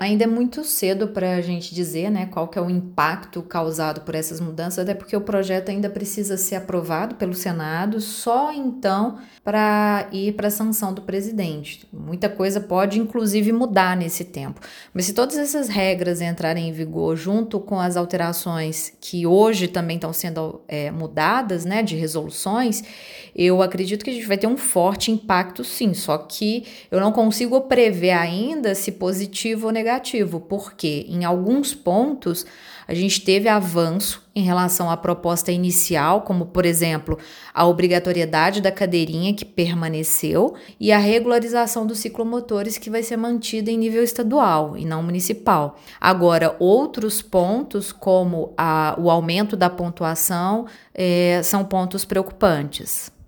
Ainda é muito cedo para a gente dizer, né, qual que é o impacto causado por essas mudanças, até porque o projeto ainda precisa ser aprovado pelo Senado, só então para ir para a sanção do presidente. Muita coisa pode, inclusive, mudar nesse tempo. Mas se todas essas regras entrarem em vigor junto com as alterações que hoje também estão sendo mudadas, né, de resoluções, eu acredito que a gente vai ter um forte impacto, sim. Só que eu não consigo prever ainda se positivo ou negativo, porque em alguns pontos a gente teve avanço em relação à proposta inicial, como por exemplo a obrigatoriedade da cadeirinha que permaneceu e a regularização dos ciclomotores que vai ser mantida em nível estadual e não municipal. Agora, outros pontos, como o aumento da pontuação, são pontos preocupantes.